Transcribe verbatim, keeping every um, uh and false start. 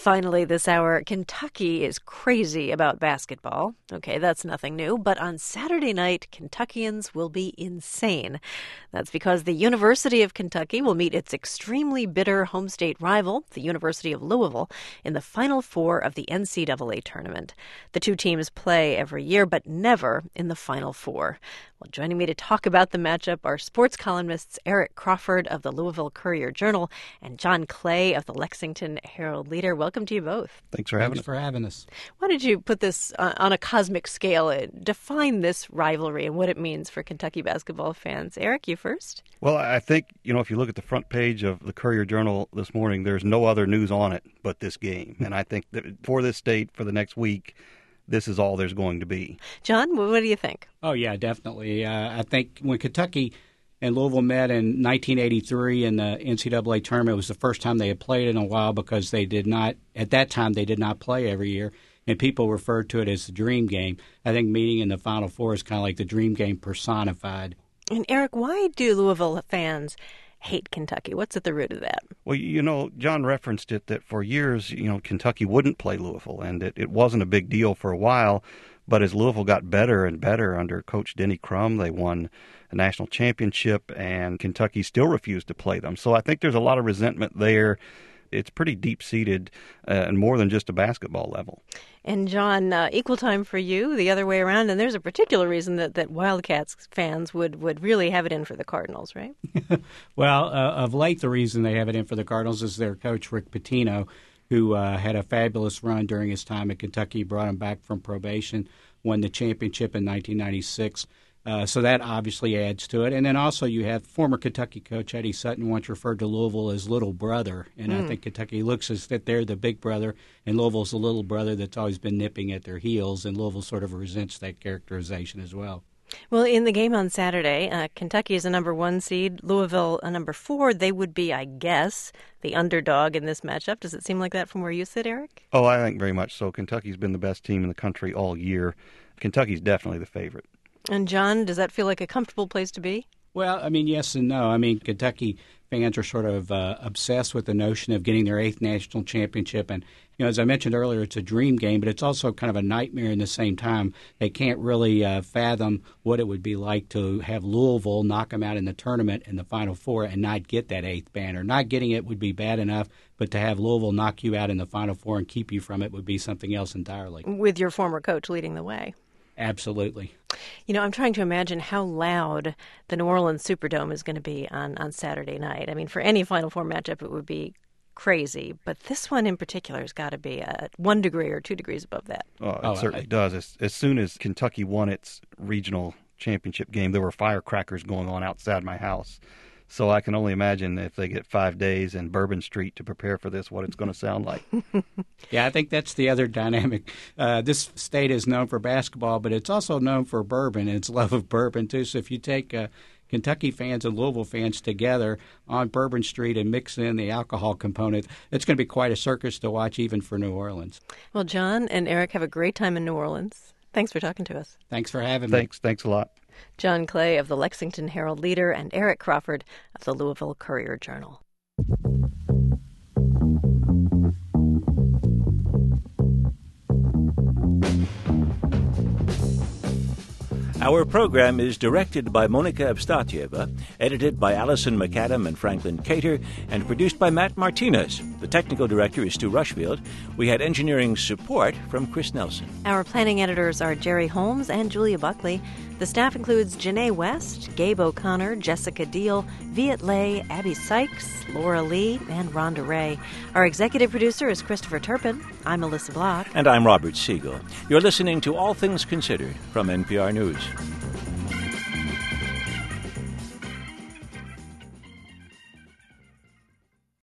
Finally, this hour, Kentucky is crazy about basketball. Okay, that's nothing new. But on Saturday night, Kentuckians will be insane. That's because the University of Kentucky will meet its extremely bitter home state rival, the University of Louisville, in the Final Four of the N C double A tournament. The two teams play every year, but never in the Final Four. Well, joining me to talk about the matchup are sports columnists Eric Crawford of the Louisville Courier-Journal and John Clay of the Lexington Herald-Leader. Welcome to you both. Thanks for having Thanks us. for having us. Why did you put this uh, on a cosmic scale? Uh, define this rivalry and what it means for Kentucky basketball fans. Eric, you first. Well, I think, you know, if you look at the front page of the Courier-Journal this morning, there's no other news on it but this game. And I think that for this state, for the next week, this is all there's going to be. John, what do you think? Oh, yeah, definitely. Uh, I think when Kentucky and Louisville met in nineteen eighty-three in the N C double A tournament, it was the first time they had played in a while because they did not, at that time, they did not play every year. And people referred to it as the dream game. I think meeting in the Final Four is kind of like the dream game personified. And Eric, why do Louisville fans hate Kentucky? What's at the root of that? Well, you know, John referenced it that for years, you know, Kentucky wouldn't play Louisville, and it, it wasn't a big deal for a while. But as Louisville got better and better under Coach Denny Crum, they won a national championship, and Kentucky still refused to play them. So I think there's a lot of resentment there. It's pretty deep-seated uh, and more than just a basketball level. And, John, uh, equal time for you, the other way around. And there's a particular reason that, that Wildcats fans would, would really have it in for the Cardinals, right? Well, uh, of late, the reason they have it in for the Cardinals is their coach, Rick Pitino, who uh, had a fabulous run during his time at Kentucky, brought him back from probation, won the championship in nineteen ninety-six. Uh, so that obviously adds to it. And then also you have former Kentucky coach Eddie Sutton once referred to Louisville as little brother. And mm. I think Kentucky looks as if they're the big brother and Louisville's the little brother that's always been nipping at their heels. And Louisville sort of resents that characterization as well. Well, in the game on Saturday, uh, Kentucky is a number one seed, Louisville a number four. They would be, I guess, the underdog in this matchup. Does it seem like that from where you sit, Eric? Oh, I think very much so. Kentucky's been the best team in the country all year. Kentucky's definitely the favorite. And, John, does that feel like a comfortable place to be? Well, I mean, yes and no. I mean, Kentucky fans are sort of uh, obsessed with the notion of getting their eighth national championship. And, you know, as I mentioned earlier, it's a dream game, but it's also kind of a nightmare in the same time. They can't really uh, fathom what it would be like to have Louisville knock them out in the tournament in the Final Four and not get that eighth banner. Not getting it would be bad enough, but to have Louisville knock you out in the Final Four and keep you from it would be something else entirely. With your former coach leading the way. Absolutely. You know, I'm trying to imagine how loud the New Orleans Superdome is going to be on, on Saturday night. I mean, for any Final Four matchup, it would be crazy. But this one in particular has got to be at one degree or two degrees above that. Oh, it oh, certainly I, does. As, as soon as Kentucky won its regional championship game, there were firecrackers going on outside my house. So I can only imagine if they get five days in Bourbon Street to prepare for this, what it's going to sound like. Yeah, I think that's the other dynamic. Uh, this state is known for basketball, but it's also known for bourbon and its love of bourbon, too. So if you take uh, Kentucky fans and Louisville fans together on Bourbon Street and mix in the alcohol component, it's going to be quite a circus to watch even for New Orleans. Well, John and Eric, have a great time in New Orleans. Thanks for talking to us. Thanks for having Thanks. me. Thanks a lot. John Clay of the Lexington Herald-Leader and Eric Crawford of the Louisville Courier-Journal. Our program is directed by Monica Evstatieva, edited by Allison McAdam and Franklin Cater, and produced by Matt Martinez. The technical director is Stu Rushfield. We had engineering support from Chris Nelson. Our planning editors are Jerry Holmes and Julia Buckley. The staff includes Janae West, Gabe O'Connor, Jessica Deal, Viet Le, Abby Sykes, Laura Lee, and Rhonda Ray. Our executive producer is Christopher Turpin. I'm Melissa Block. And I'm Robert Siegel. You're listening to All Things Considered from N P R News.